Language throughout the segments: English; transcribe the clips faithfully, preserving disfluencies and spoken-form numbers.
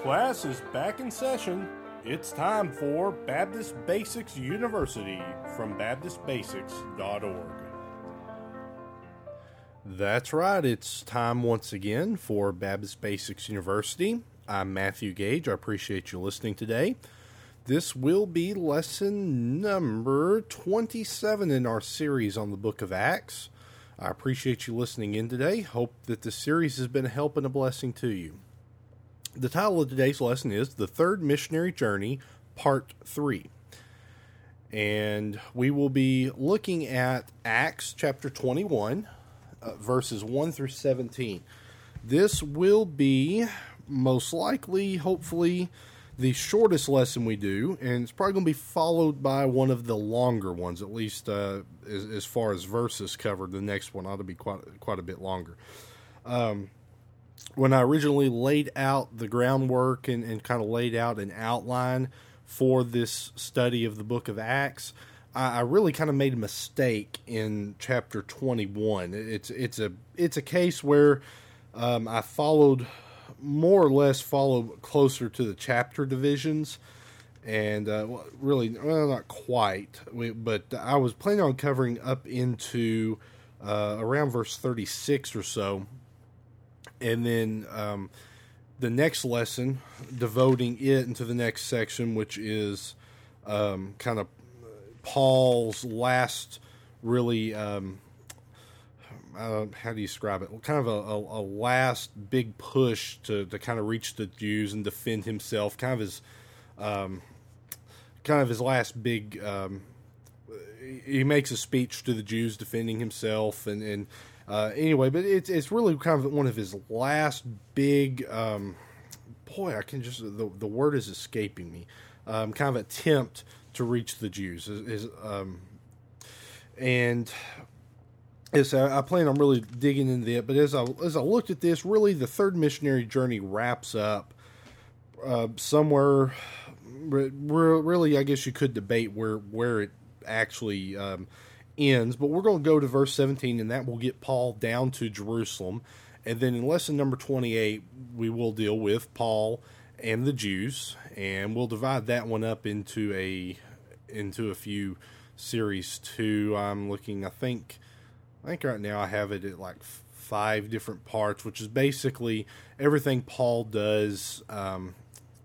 Class is back in session. It's time for Baptist Basics University from baptist basics dot org. That's right, it's time once again for Baptist Basics University. I'm Matthew Gage. I appreciate you listening today. This will be lesson number twenty-seven in our series on the book of Acts. I appreciate you listening in today. Hope that this series has been a help and a blessing to you. The title of today's lesson is The Third Missionary Journey, Part three. And we will be looking at Acts chapter twenty-one, uh, verses one through seventeen. This will be most likely, hopefully, the shortest lesson we do, and it's probably going to be followed by one of the longer ones, at least uh, as, as far as verses covered. The next one ought to be quite, quite a bit longer. Um, when I originally laid out the groundwork and, and kind of laid out an outline for this study of the book of Acts, I, I really kind of made a mistake in chapter twenty-one. It's it's a it's a case where um, I followed more or less followed closer to the chapter divisions, and uh, really, well, not quite, but I was planning on covering up into uh, around verse thirty-six or so. And then um, the next lesson, devoting it into the next section, which is um, kind of Paul's last, really, um, uh, how do you describe it? Kind of a, a, a last big push to, to kind of reach the Jews and defend himself. Kind of his, um, kind of his last big. Um, he makes a speech to the Jews defending himself, and and. Uh, anyway, but it's it's really kind of one of his last big, um, boy, I can just, the the word is escaping me, um, kind of attempt to reach the Jews. Is, is um, and as I, I plan on really digging into it, but as I, as I looked at this, really the third missionary journey wraps up uh, somewhere, really, I guess you could debate where, where it actually um ends, but we're going to go to verse seventeen, and that will get Paul down to Jerusalem. And then in lesson number twenty-eight, we will deal with Paul and the Jews, and we'll divide that one up into a into a few series too. I'm looking, I think, I think right now I have it at like five different parts, which is basically everything Paul does um,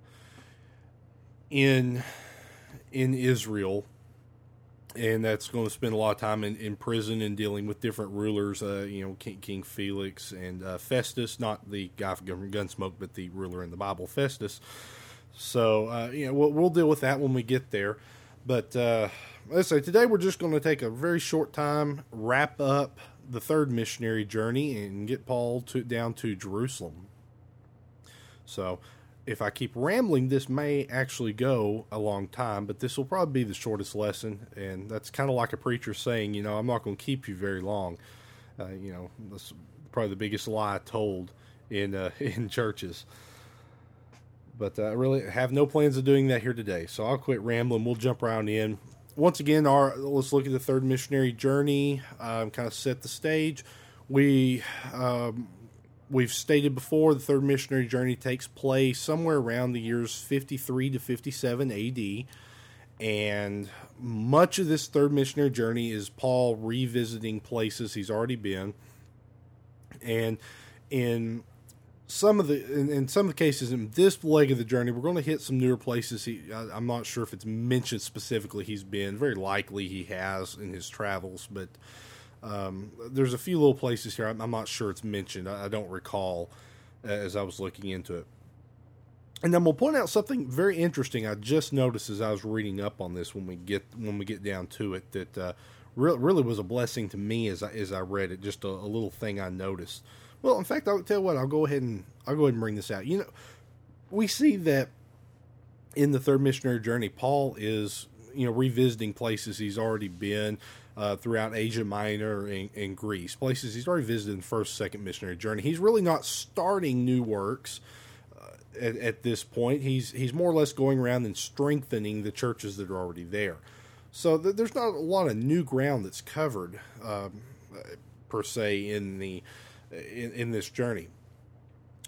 in in Israel. And that's going to spend a lot of time in, in prison and dealing with different rulers, uh, you know, King, King Felix and uh, Festus, not the guy from Government Gunsmoke, but the ruler in the Bible, Festus. So, uh, you know, we'll, we'll deal with that when we get there. But uh, let's say today we're just going to take a very short time, wrap up the third missionary journey, and get Paul to, down to Jerusalem. So, if I keep rambling, this may actually go a long time, but this will probably be the shortest lesson, and that's kind of like a preacher saying, you know, I'm not going to keep you very long. Uh, you know, that's probably the biggest lie told in uh, in churches. But I uh, really have no plans of doing that here today, so I'll quit rambling. We'll jump around in. Once again, our let's look at the third missionary journey, um, kind of set the stage. We... Um, We've stated before the third missionary journey takes place somewhere around the years fifty-three to fifty-seven A D, and much of this third missionary journey is Paul revisiting places he's already been, and in some of the in, in some of the cases in this leg of the journey, we're going to hit some newer places. He, I, I'm not sure if it's mentioned specifically he's been. Very likely he has in his travels, but. Um, there's a few little places here. I'm, I'm not sure it's mentioned. I, I don't recall uh, as I was looking into it. And then we'll point out something very interesting I just noticed as I was reading up on this when we get when we get down to it that uh, re- really was a blessing to me as I, as I read it. Just a, a little thing I noticed. Well, in fact, I'll tell you what. I'll go ahead and I'll go ahead and bring this out. You know, we see that in the third missionary journey, Paul is you know revisiting places he's already been. Uh, throughout Asia Minor and, and Greece, places he's already visited in the first, second missionary journey. He's really not starting new works uh, at, at this point. He's he's more or less going around and strengthening the churches that are already there. So th- there's not a lot of new ground that's covered um, per se in the in, in this journey.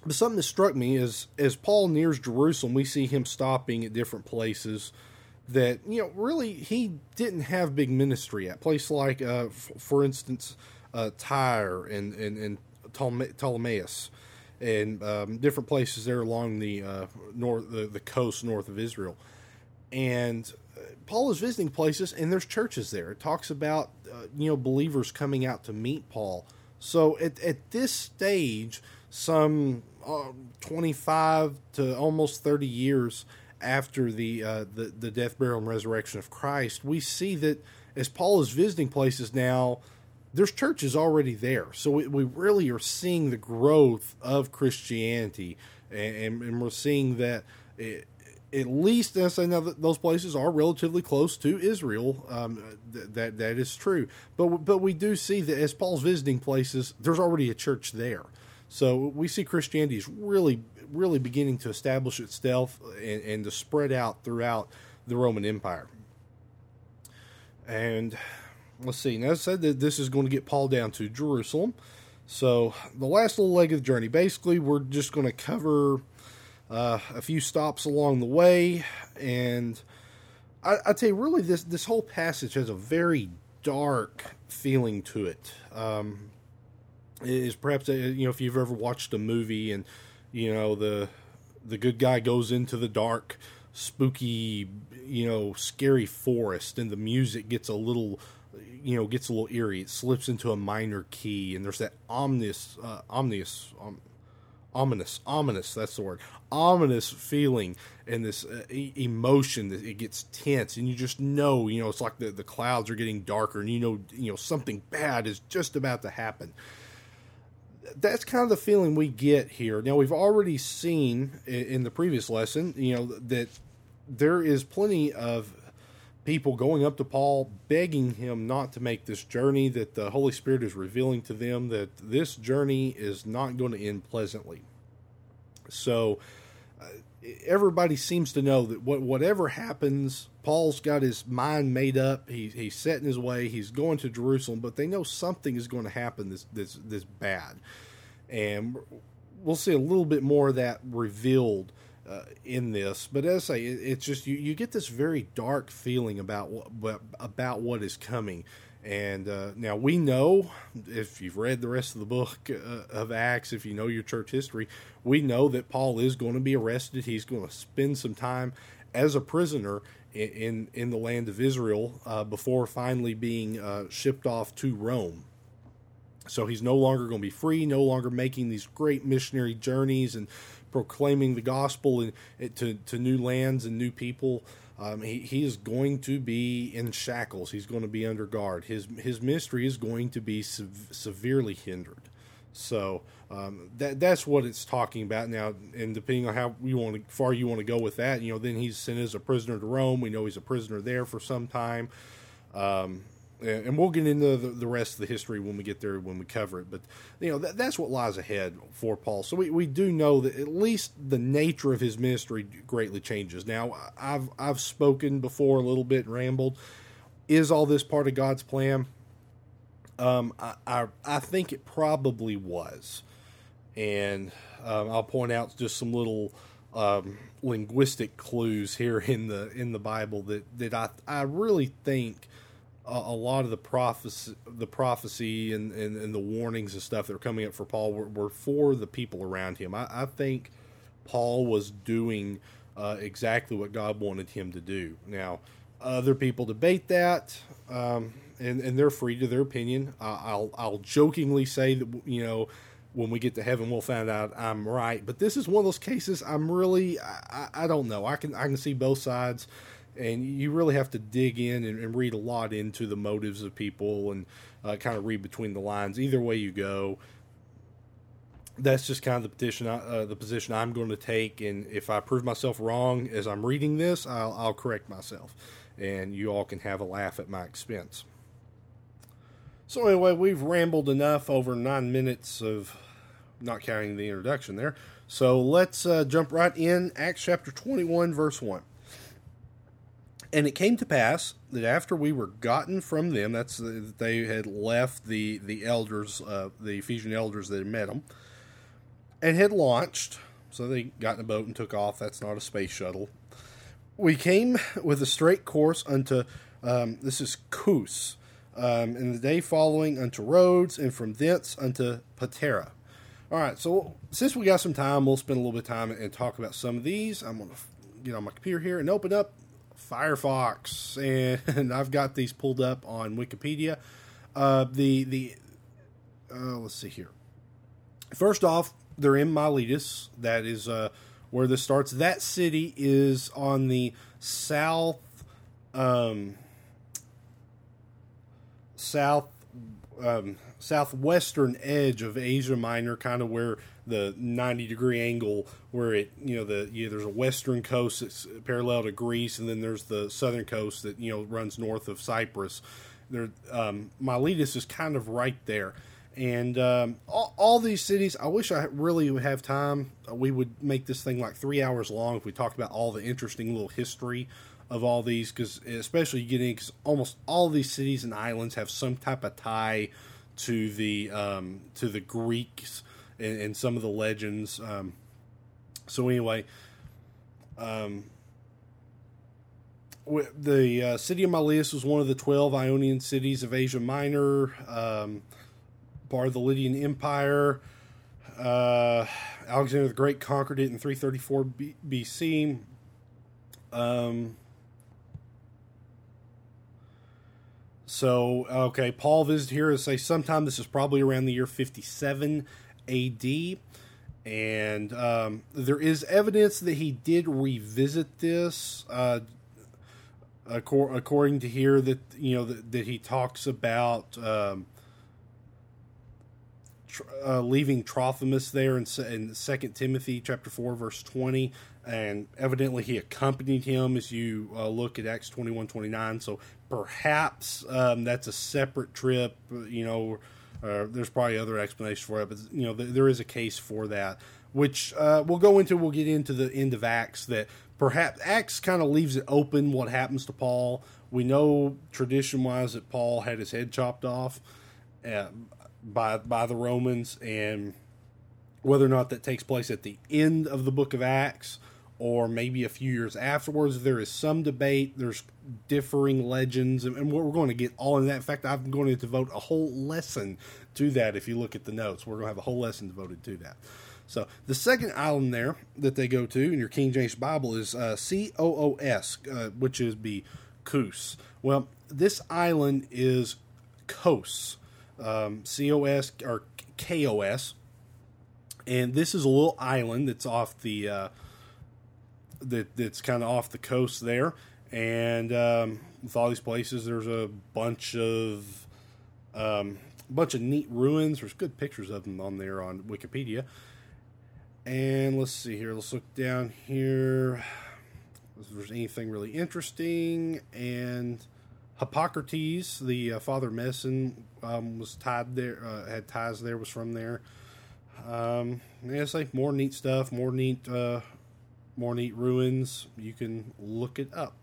But something that struck me is as Paul nears Jerusalem, we see him stopping at different places that, you know, really he didn't have big ministry at. Place like, uh, f- for instance, uh, Tyre and, and, and Ptolemy- Ptolemais and um, different places there along the uh, north, the, the coast north of Israel. And uh, Paul is visiting places, and there's churches there. It talks about, uh, you know, believers coming out to meet Paul. So at, at this stage, some uh, twenty-five to almost thirty years after the, uh, the the death, burial, and resurrection of Christ, we see that as Paul is visiting places now, there's churches already there. So we, we really are seeing the growth of Christianity, and, and, and we're seeing that it, at least, as I know, that those places are relatively close to Israel. Um, th- that that is true, but but we do see that as Paul's visiting places, there's already a church there. So we see Christianity is really, really beginning to establish itself and, and to spread out throughout the Roman Empire. And let's see. Now, I said that this is going to get Paul down to Jerusalem. So the last little leg of the journey, basically, we're just going to cover uh, a few stops along the way. And I, I tell you, really, this this whole passage has a very dark feeling to it. Um, is perhaps, you know, if you've ever watched a movie and, you know, the the good guy goes into the dark, spooky, you know, scary forest, and the music gets a little, you know, gets a little eerie. It slips into a minor key, and there's that ominous, uh, ominous, um, ominous, ominous, that's the word, ominous feeling, and this uh, e- emotion that it gets tense, and you just know, you know, it's like the, the clouds are getting darker, and you know, you know, something bad is just about to happen. That's kind of the feeling we get here. Now, we've already seen in the previous lesson, you know, that there is plenty of people going up to Paul, begging him not to make this journey, that the Holy Spirit is revealing to them that this journey is not going to end pleasantly. So uh, everybody seems to know that what, whatever happens, Paul's got his mind made up. He, he's set in his way. He's going to Jerusalem, but they know something is going to happen this, this, this bad. And we'll see a little bit more of that revealed uh, in this. But as I say, it, it's just, you, you get this very dark feeling about what, about what is coming. And uh, now we know, if you've read the rest of the book uh, of Acts, if you know your church history, we know that Paul is going to be arrested. He's going to spend some time as a prisoner in in, in the land of Israel uh, before finally being uh, shipped off to Rome. So he's no longer going to be free, no longer making these great missionary journeys and proclaiming the gospel in, to, to new lands and new people. Um, he, he is going to be in shackles. He's going to be under guard. His his ministry is going to be sev- severely hindered. So um, that that's what it's talking about now. And depending on how you want to, far you want to go with that, you know, then he's sent as a prisoner to Rome. We know he's a prisoner there for some time. Um, and we'll get into the, the rest of the history when we get there, when we cover it. But, you know, that, that's what lies ahead for Paul. So we, we do know that at least the nature of his ministry greatly changes. Now, I've I've spoken before a little bit and rambled. Is all this part of God's plan? Um, I, I, I think it probably was. And um, I'll point out just some little um, linguistic clues here in the in the Bible that, that I, I really think a lot of the prophecy, the prophecy and, and, and the warnings and stuff that were coming up for Paul were, were for the people around him. I, I think Paul was doing uh, exactly what God wanted him to do. Now, other people debate that, um, and, and they're free to their opinion. Uh, I'll I'll jokingly say that, you know, when we get to heaven, we'll find out I'm right. But this is one of those cases I'm really, I, I don't know. I can I can see both sides. And you really have to dig in and, and read a lot into the motives of people and uh, kind of read between the lines. Either way you go, that's just kind of the petition, uh, the position I'm going to take. And if I prove myself wrong as I'm reading this, I'll, I'll correct myself. And you all can have a laugh at my expense. So anyway, we've rambled enough, over nine minutes of not counting the introduction there. So let's uh, jump right in. Acts chapter twenty-one, verse one. And it came to pass that after we were gotten from them, that's that they had left the the elders, uh, the Ephesian elders that had met them, and had launched. So they got in a boat and took off. That's not a space shuttle. We came with a straight course unto, um, this is Kos, um, in the day following unto Rhodes, and from thence unto Patara. All right, so since we got some time, we'll spend a little bit of time and talk about some of these. I'm going to get on my computer here and open up Firefox, and I've got these pulled up on Wikipedia. Uh, the, the uh, let's see here. First off, they're in Miletus. That is uh, where this starts. That city is on the south, um, south, um, southwestern edge of Asia Minor, kind of where the ninety degree angle, where it, you know, the yeah, there's a western coast that's parallel to Greece, and then there's the southern coast that, you know, runs north of Cyprus. There, um, Miletus is kind of right there. And um, all, all these cities, I wish I really would have time. We would make this thing like three hours long if we talked about all the interesting little history of all these, because especially getting, because almost all these cities and islands have some type of tie to the um, to the Greeks and, and some of the legends. Um, so anyway, um, the uh, city of Miletus was one of the twelve Ionian cities of Asia Minor. Um, part of the Lydian Empire. Uh, Alexander the Great conquered it in three thirty-four B C. Um, so, okay, Paul visited here to say sometime, this is probably around the year fifty-seven A D. And um, there is evidence that he did revisit this, uh, according to here, that, you know, that, that he talks about um, Uh, leaving Trophimus there in, in Second Timothy chapter four verse twenty, and evidently he accompanied him as you uh, look at Acts twenty-one twenty-nine. So perhaps um, that's a separate trip. You know, uh, there's probably other explanations for it, but you know th- there is a case for that, which uh, we'll go into. We'll get into the end of Acts, that perhaps Acts kind of leaves it open what happens to Paul. We know tradition wise that Paul had his head chopped off Uh, by by the Romans, and whether or not that takes place at the end of the book of Acts or maybe a few years afterwards, there is some debate. There's differing legends, and, and we're going to get all in that. In fact, I'm going to devote a whole lesson to that. If you look at the notes, we're going to have a whole lesson devoted to that. So the second island there that they go to in your King James Bible is uh, C O O S, uh, which is be Kos. Well, this island is Kos. Um, C O S or K O S, and this is a little island that's off the uh, that that's kind of off the coast there. And um, with all these places, there's a bunch of um, bunch of neat ruins. There's good pictures of them on there on Wikipedia. And let's see here. Let's look down here if there's anything really interesting. And Hippocrates, the uh, Father of Medicine, um, was tied there, uh, had ties there, was from there. Um, yeah, it's like more neat stuff, more neat, uh, more neat ruins. You can look it up.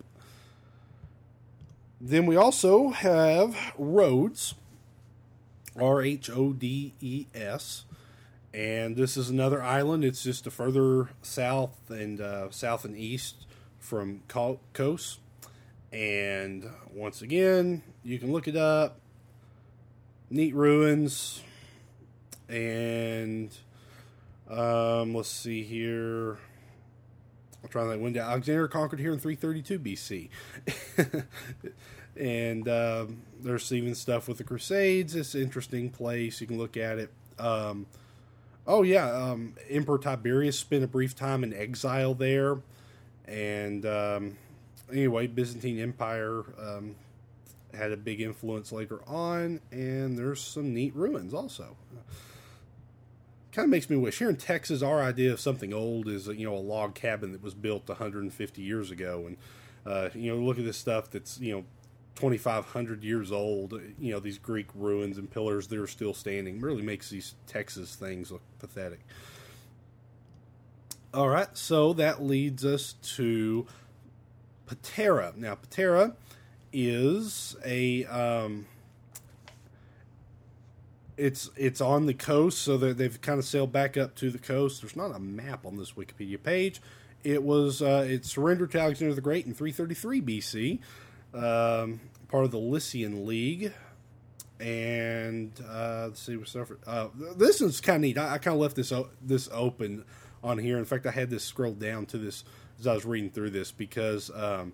Then we also have Rhodes, R H O D E S, and this is another island. It's just a further south and uh, south and east from Kos. And once again, you can look it up. Neat ruins. And um, let's see here. I'll try that window. Alexander conquered here in three thirty-two B C. And um, there's even stuff with the Crusades. It's an interesting place. You can look at it. Um, oh, yeah. Um, Emperor Tiberius spent a brief time in exile there. And Um, Anyway, Byzantine Empire um, had a big influence later on, and there's some neat ruins also. Kind of makes me wish. Here in Texas, our idea of something old is, you know, a log cabin that was built one hundred fifty years ago, and uh, you know, look at this stuff that's, you know, twenty-five hundred years old. You know, these Greek ruins and pillars that are still standing. It really makes these Texas things look pathetic. All right, so that leads us to Patara. Now, Patara is a um, it's it's on the coast, so that they've kind of sailed back up to the coast. There's not a map on this Wikipedia page. It was uh, it surrendered to Alexander the Great in three thirty-three B C, um, part of the Lycian League. And uh, let's see what's over. Uh, this is kind of neat. I, I kind of left this o- this open on here. In fact, I had this scrolled down to this as I was reading through this because um,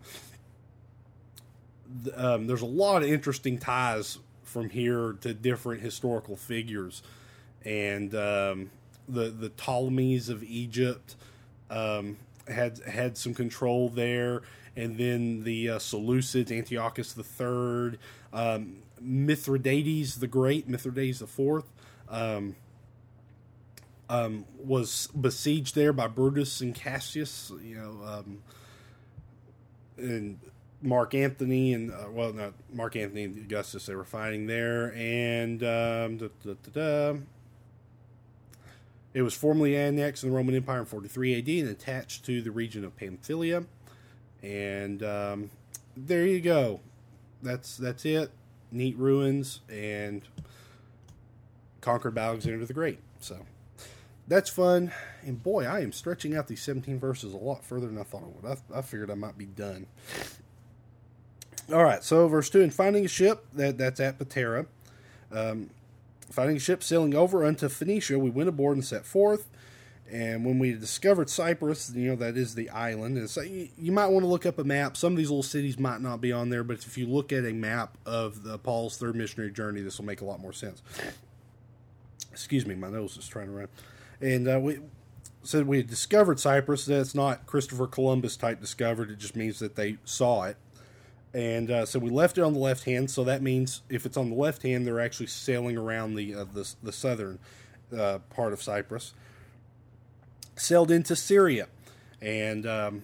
th- um, there's a lot of interesting ties from here to different historical figures, and um, the the Ptolemies of Egypt um, had had some control there, and then the uh, Seleucids, Antiochus the Third, um, Mithridates the Great, Mithridates the Fourth, um, um, was besieged there by Brutus and Cassius, you know, um, and Mark Antony and uh, well, not Mark Antony and Augustus. They were fighting there, and um, da, da, da, da. It was formerly annexed in the Roman Empire in forty-three A D and attached to the region of Pamphylia. And um, there you go. That's that's it. Neat ruins and conquered by Alexander the Great. So that's fun. And boy, I am stretching out these seventeen verses a lot further than I thought I would. I, I figured I might be done. All right, so verse two, and finding a ship, that, that's at Patara, um, finding a ship sailing over unto Phoenicia, we went aboard and set forth. And when we discovered Cyprus, you know, that is the island. And so you, you might want to look up a map. Some of these little cities might not be on there, but if you look at a map of the Paul's third missionary journey, this will make a lot more sense. Excuse me, my nose is trying to run. And uh, we said we had discovered Cyprus. That's not Christopher Columbus type discovered. It just means that they saw it. And uh, so we left it on the left hand. So that means if it's on the left hand, they're actually sailing around the uh, the, the southern uh, part of Cyprus. Sailed into Syria, and um,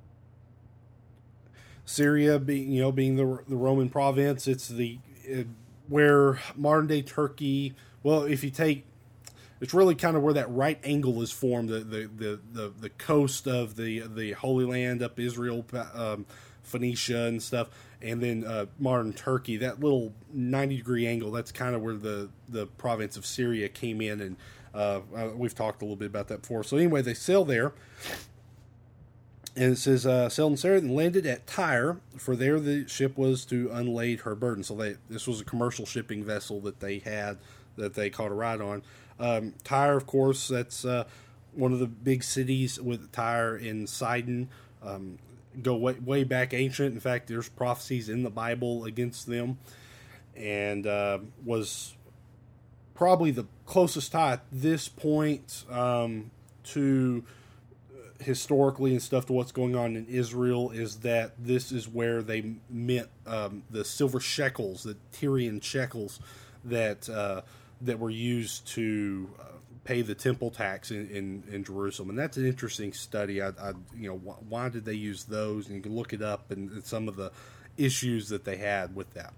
Syria being you know being the the Roman province, it's the uh, where modern day Turkey. Well, if you take, it's really kind of where that right angle is formed. The the the the, the coast of the the Holy Land up Israel. Um, Phoenicia and stuff, and then uh, modern Turkey, that little ninety degree angle, that's kind of where the, the province of Syria came in, and uh, uh, we've talked a little bit about that before. So anyway, they sail there, and it says, uh, sailed in Syria and landed at Tyre, for there the ship was to unlade her burden. So they this was a commercial shipping vessel that they had, that they caught a ride on. Um, Tyre, of course, that's uh, one of the big cities with Tyre in Sidon, um, go way, way back ancient. In fact, there's prophecies in the Bible against them, and uh, was probably the closest tie at this point um, to uh, historically and stuff to what's going on in Israel is that this is where they met um, the silver shekels, the Tyrian shekels that uh, that were used to uh, pay the temple tax in, in, in Jerusalem. And that's an interesting study. I, I you know, wh- why did they use those? And you can look it up and, and some of the issues that they had with that.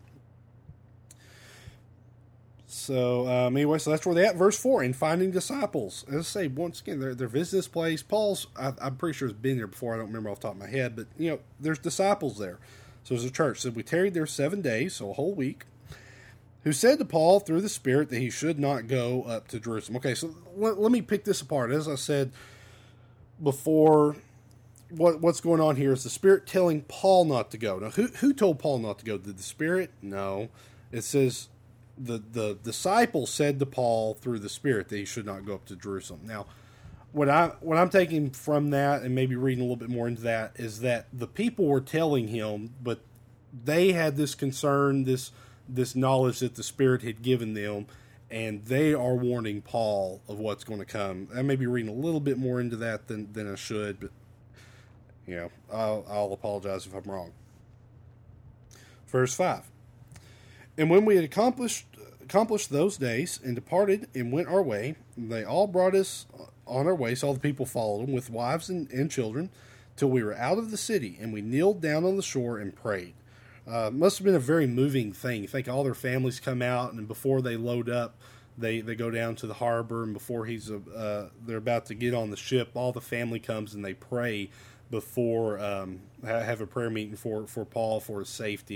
So, um, anyway, so that's where they at. Verse four, in finding disciples. As I say, once again, they're, they're visiting this place. Paul's, I, I'm pretty sure has been there before. I don't remember off the top of my head, but, you know, there's disciples there. So there's a church. So we tarried there seven days, so a whole week. Who said to Paul through the Spirit that he should not go up to Jerusalem. Okay, so let, let me pick this apart. As I said before, what what's going on here is the Spirit telling Paul not to go. Now, who who told Paul not to go? Did the Spirit? No. It says the, the disciple said to Paul through the Spirit that he should not go up to Jerusalem. Now, what, I, what I'm taking from that, and maybe reading a little bit more into that, is that the people were telling him, but they had this concern, this... this knowledge that the Spirit had given them, and they are warning Paul of what's going to come. I may be reading a little bit more into that than, than I should, but, you know, I'll, I'll apologize if I'm wrong. Verse five. And when we had accomplished accomplished those days, and departed, and went our way, they all brought us on our way, so all the people followed them, with wives and, and children, till we were out of the city, and we kneeled down on the shore and prayed. Uh, must have been a very moving thing. You think all their families come out, and before they load up, they, they go down to the harbor, and before he's uh, they're about to get on the ship, all the family comes and they pray before um, have a prayer meeting for, for Paul for his safety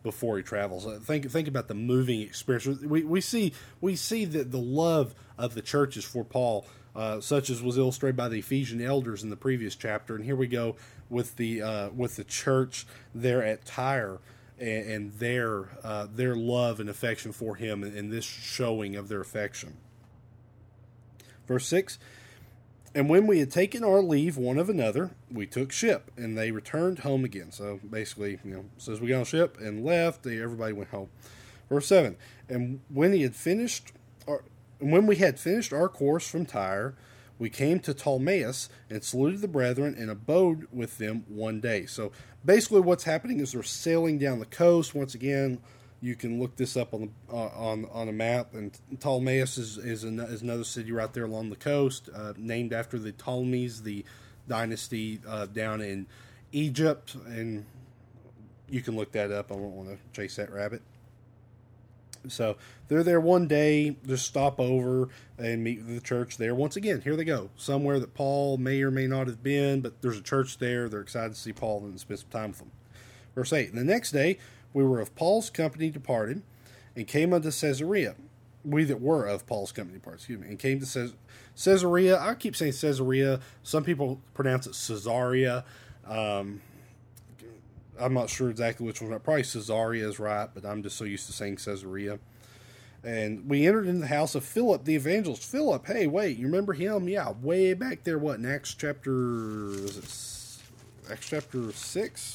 before he travels. Uh, think think about the moving experience. We we see we see that the love of the churches for Paul, uh, such as was illustrated by the Ephesian elders in the previous chapter, and here we go with the uh, with the church there at Tyre and, and their uh, their love and affection for him, and, and this showing of their affection. Verse six. And when we had taken our leave one of another, we took ship, and they returned home again. So basically, you know, says we got on ship and left. They, everybody went home. Verse seven. And when he had finished, our, and when we had finished our course from Tyre, we came to Ptolemais and saluted the brethren and abode with them one day. So basically, what's happening is they're sailing down the coast once again. You can look this up on the uh, on on a map, and Ptolemais is is, an, is another city right there along the coast, uh, named after the Ptolemies, the dynasty uh, down in Egypt, and you can look that up. I don't want to chase that rabbit. So they're there one day, just stop over and meet with the church there. Once again, here they go, somewhere that Paul may or may not have been, but there's a church there. They're excited to see Paul and spend some time with them. Verse eight, and the next day we were of Paul's company departed, and came unto Caesarea. We that were of Paul's company departed, excuse me, and came to Caesarea. I keep saying Caesarea. Some people pronounce it Caesarea. Um, I'm not sure exactly which one. Probably Caesarea is right, but I'm just so used to saying Caesarea. And we entered into the house of Philip the evangelist. Philip, hey, wait, you remember him? Yeah, way back there. What in Acts chapter? Is it Acts chapter six?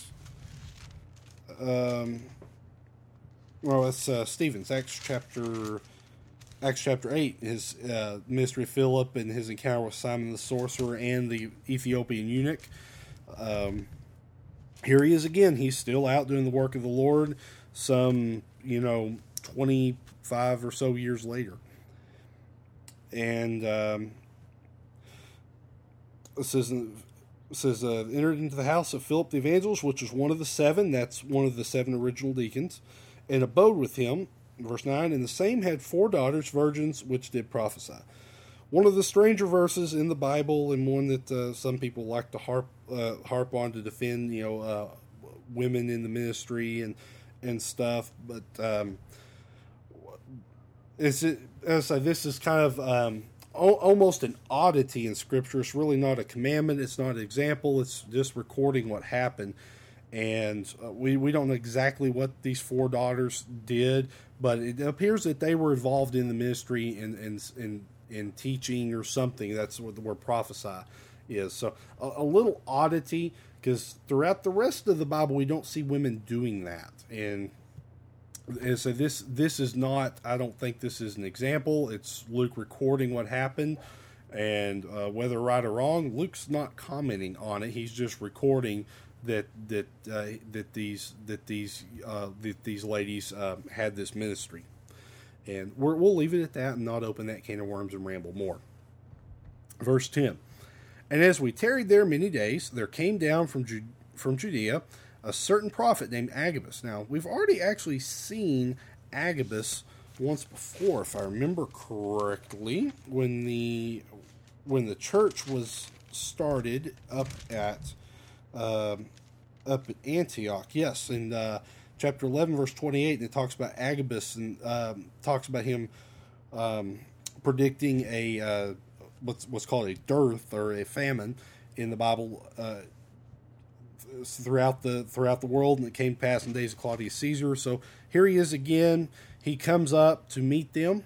Um, well, it's uh, Stephen's Acts chapter, Acts chapter eight. His uh, ministry of Philip and his encounter with Simon the sorcerer and the Ethiopian eunuch. Um, here he is again. He's still out doing the work of the Lord. Some, you know, twenty-five or so years later, and um, this isn't. It says, uh, entered into the house of Philip the evangelist, which was one of the seven. That's one of the seven original deacons. And abode with him. Verse nine, and the same had four daughters, virgins, which did prophesy. One of the stranger verses in the Bible, and one that uh, some people like to harp uh, harp on to defend, you know, uh, women in the ministry and and stuff. But um, is it? As I say, this is kind of um, almost an oddity in Scripture. It's really not a commandment. It's not an example. It's just recording what happened. And uh, we, we don't know exactly what these four daughters did, but it appears that they were involved in the ministry and in, in, in, in teaching or something. That's what the word prophesy is. So a, a little oddity, because throughout the rest of the Bible, we don't see women doing that. And And so this this is not, I don't think this is an example. It's Luke recording what happened, and uh, whether right or wrong, Luke's not commenting on it. He's just recording that that uh, that these that these uh, that these ladies uh, had this ministry, and we're, we'll leave it at that and not open that can of worms and ramble more. Verse ten, and as we tarried there many days, there came down from Ju- from Judea a certain prophet named Agabus. Now, we've already actually seen Agabus once before, if I remember correctly, when the when the church was started up at uh, up at Antioch. Yes, in uh, chapter eleven, verse twenty-eight, and it talks about Agabus and um, talks about him um, predicting a uh, what's what's called a dearth or a famine in the Bible. Uh, throughout the throughout the world, and it came to pass in the days of Claudius Caesar. So here he is again. He comes up to meet them,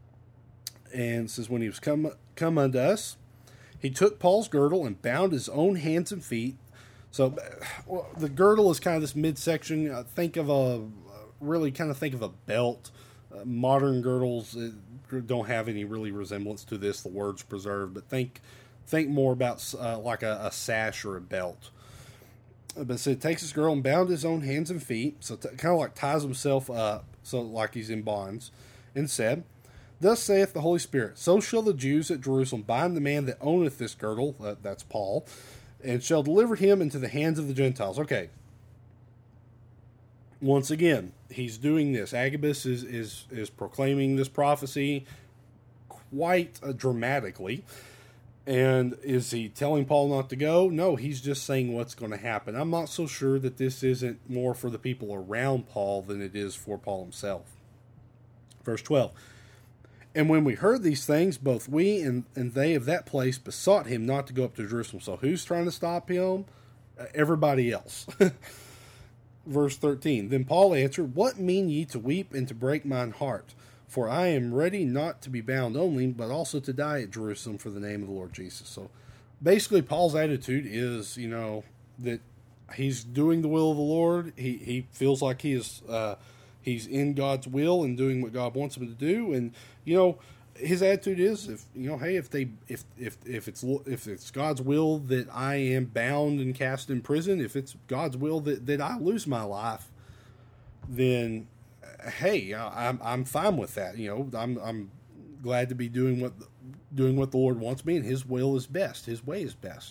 and says, when he was come come unto us, he took Paul's girdle and bound his own hands and feet. So well, the girdle is kind of this midsection. Uh, think of a really kind of think of a belt. Uh, modern girdles uh, don't have any really resemblance to this. The word's preserved, but think think more about uh, like a, a sash or a belt. But so it takes his girdle and bound his own hands and feet, so t- kind of like ties himself up, so like he's in bonds, and said, thus saith the Holy Spirit, so shall the Jews at Jerusalem bind the man that owneth this girdle, uh, that's Paul, and shall deliver him into the hands of the Gentiles. Okay. Once again, he's doing this. Agabus is is, is proclaiming this prophecy quite uh, dramatically. And is he telling Paul not to go? No, he's just saying what's going to happen. I'm not so sure that this isn't more for the people around Paul than it is for Paul himself. Verse twelve. And when we heard these things, both we and, and they of that place besought him not to go up to Jerusalem. So who's trying to stop him? Uh, everybody else. Verse thirteen. Then Paul answered, What mean ye to weep and to break mine heart? For I am ready not to be bound only, but also to die at Jerusalem for the name of the Lord Jesus. So basically Paul's attitude is, you know, that he's doing the will of the Lord. He he feels like he is uh, he's in God's will and doing what God wants him to do. And, you know, his attitude is, if you know, hey, if they if if if it's if it's God's will that I am bound and cast in prison, if it's God's will that, that I lose my life, then hey, I'm I'm fine with that. You know, I'm I'm glad to be doing what doing what the Lord wants me, and His will is best. His way is best.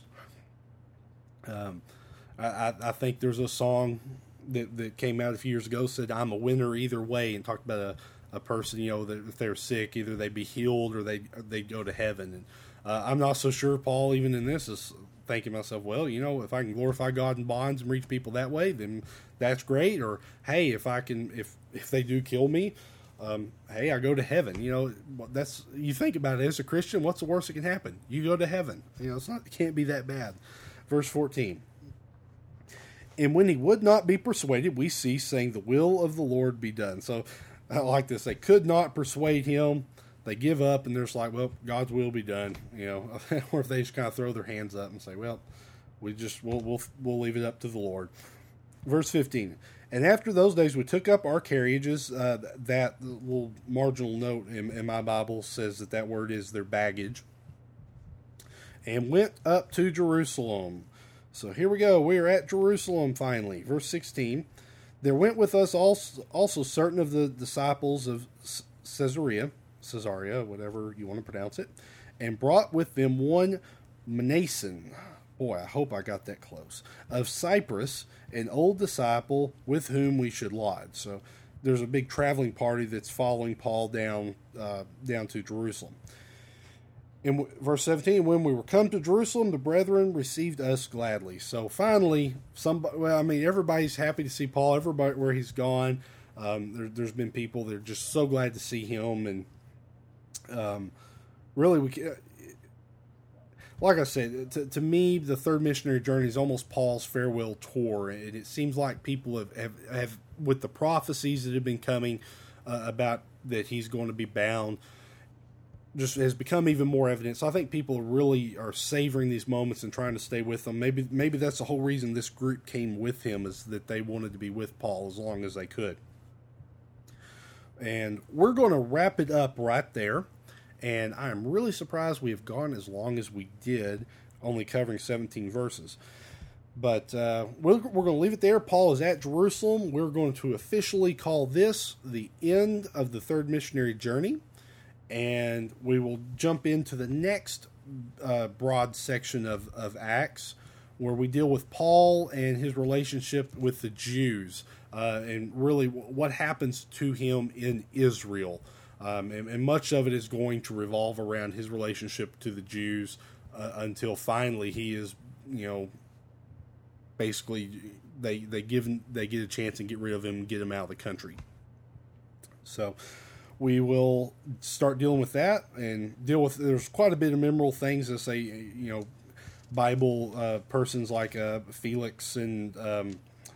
Um, I I think there's a song that that came out a few years ago said I'm a winner either way, and talked about a, a person, you know, that if they're sick, either they be healed or they they go to heaven. And uh, I'm not so sure Paul, even in this, is thinking to myself, well, you know, if I can glorify God in bonds and reach people that way, then that's great. Or hey, if I can, if if they do kill me, um, hey, I go to heaven. You know, that's, you think about it as a Christian, what's the worst that can happen? You go to heaven. You know, it's not, it can't be that bad. Verse fourteen. And when he would not be persuaded, we cease, saying, the will of the Lord be done. So I like this. They could not persuade him. They give up, and they're just like, well, God's will be done. You know, or if they just kind of throw their hands up and say, well, we just, we'll, we'll, we'll leave it up to the Lord. Verse fifteen. And after those days, we took up our carriages. Uh, that little marginal note in, in my Bible says that that word is their baggage. And went up to Jerusalem. So here we go. We are at Jerusalem finally. Verse sixteen. There went with us also, also certain of the disciples of Caesarea, Caesarea, whatever you want to pronounce it, and brought with them one Mnason. Boy, I hope I got that close. Of Cyprus, an old disciple with whom we should lodge. So there's a big traveling party that's following Paul down uh, down to Jerusalem. In verse seventeen, when we were come to Jerusalem, the brethren received us gladly. So finally, somebody, well, I mean, everybody's happy to see Paul. Everybody where he's gone, um, there, there's been people that are just so glad to see him, and um, really, we, like I said, to, to me, the third missionary journey is almost Paul's farewell tour, and it seems like people have have, have with the prophecies that have been coming uh, about that he's going to be bound, just has become even more evident. So I think people really are savoring these moments and trying to stay with them. Maybe maybe that's the whole reason this group came with him, is that they wanted to be with Paul as long as they could. And we're going to wrap it up right there. And I am really surprised we have gone as long as we did, only covering seventeen verses. But uh, we're, we're going to leave it there. Paul is at Jerusalem. We're going to officially call this the end of the third missionary journey. And we will jump into the next uh, broad section of, of Acts, where we deal with Paul and his relationship with the Jews, uh, and really what happens to him in Israel. Um, and, and much of it is going to revolve around his relationship to the Jews uh, until finally he is, you know, basically they they give they get a chance and get rid of him and get him out of the country. So we will start dealing with that and deal with, there's quite a bit of memorable things that say, you know, Bible uh, persons like uh, Felix and um,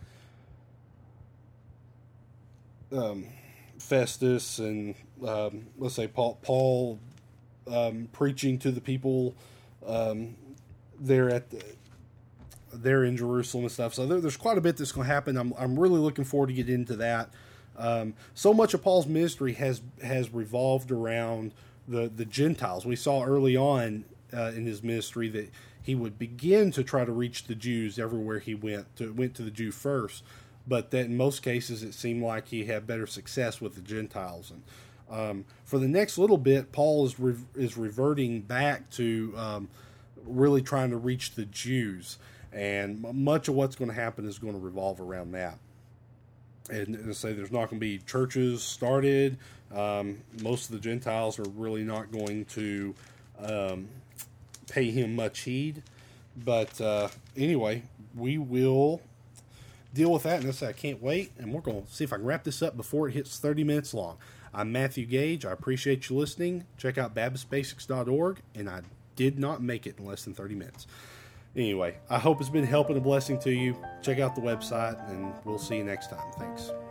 um, Festus and um, let's say Paul, Paul um, preaching to the people um, there at the, there in Jerusalem and stuff. So there, there's quite a bit that's going to happen. I'm I'm really looking forward to get into that. Um, so much of Paul's ministry has has revolved around the, the Gentiles. We saw early on uh, in his ministry that he would begin to try to reach the Jews everywhere he went. To, went to the Jew first, but that in most cases it seemed like he had better success with the Gentiles. And um, for the next little bit, Paul is re- is reverting back to um, really trying to reach the Jews, and much of what's going to happen is going to revolve around that. And, and say there's not going to be churches started. Um, most of the Gentiles are really not going to um, pay him much heed. But uh, anyway, we will deal with that. And I said, I can't wait. And we're going to see if I can wrap this up before it hits thirty minutes long. I'm Matthew Gage. I appreciate you listening. Check out Baptist Basics dot org. And I did not make it in less than thirty minutes. Anyway, I hope it's been helping, a blessing to you. Check out the website, and we'll see you next time. Thanks.